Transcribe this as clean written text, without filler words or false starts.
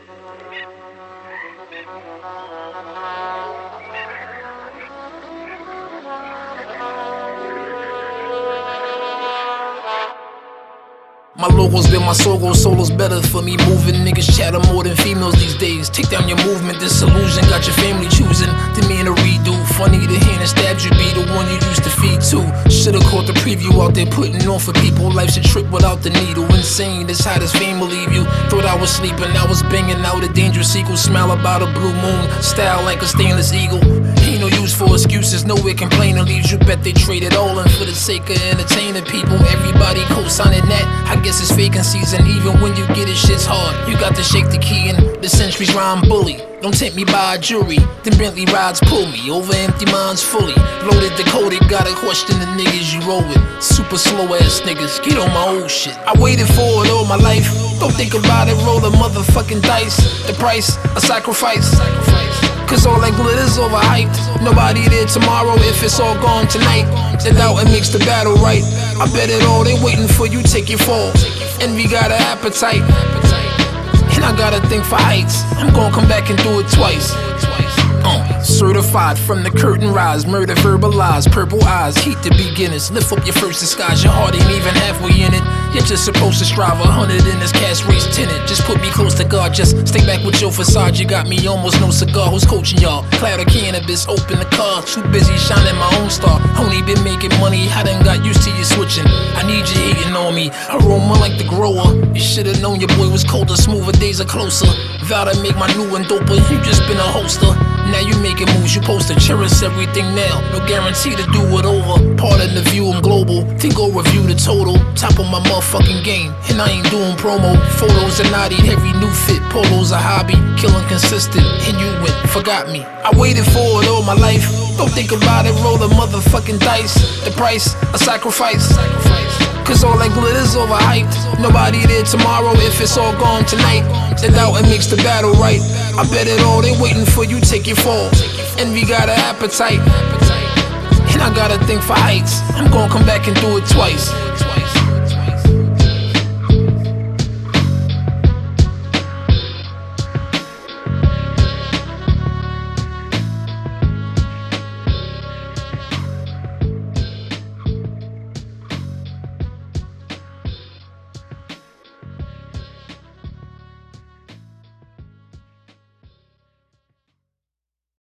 My logo's been my solo's better for me. Moving niggas chatter more than females these days. Take down your movement, disillusion. Got your family choosing to me in a redo. Funny the hand that stabs you be the one you used to feed to. Should've caught the preview out there putting on for people. Life's a trip without the needle. Insane, that's how this fame will leave you. Thought I was sleeping, I was banging out a dangerous sequel. Smile about a blue moon, style like a stainless eagle. Ain't no use for excuses, nowhere complaining leaves you. Bet they traded all in for the sake of entertaining people. Everybody co-signing that, I guess it's vacancies. And even when you get it, shit's hard. You got to shake the key and the century's rhyme bully. Don't tempt me by a jury, then Bentley rides pull me over empty minds fully. Loaded, decoded, gotta question the niggas you roll with. Super slow ass niggas, get on my old shit. I waited for it all my life, don't think about it, roll the motherfucking dice. The price, a sacrifice. Cause all that glitter's overhyped. Nobody there tomorrow if it's all gone tonight. The doubt it makes the battle right. I bet it all, they waiting for you, take your fall. Envy got an appetite, and I gotta think for heights. I'm gonna come back and do it twice. Certified from the curtain rise, murder verbalized, purple eyes, heat the beginners. Lift up your first disguise, your heart ain't even halfway in it. You're just supposed to strive 100 in this cash race tinted. Just put me close to God, just stay back with your facade. You got me almost no cigar, who's coaching y'all? Cloud of cannabis, open the car, too busy shining my own star. Only been making money, I done got used to you switching. I need you hating on me, aroma like the grower. You should've known your boy was colder, smoother days are closer. Vow to make my new one doper, you just been a holster. Now you making moves, you supposed to cherish everything now. No guarantee to do it over. Part of the view, I'm global. Then go review the total. Top of my motherfucking game, and I ain't doing promo. Photos are naughty, every new fit. Polo's a hobby, killing consistent. And you went, forgot me. I waited for it all my life. Don't think about it, roll the motherfucking dice. The price, a sacrifice. Cause all that glitter's overhyped. Nobody there tomorrow if it's all gone tonight. The doubt it makes the battle right. I bet it all, they waiting for you, take your fall. Envy got an appetite, and I gotta think for heights. I'm gonna come back and do it twice.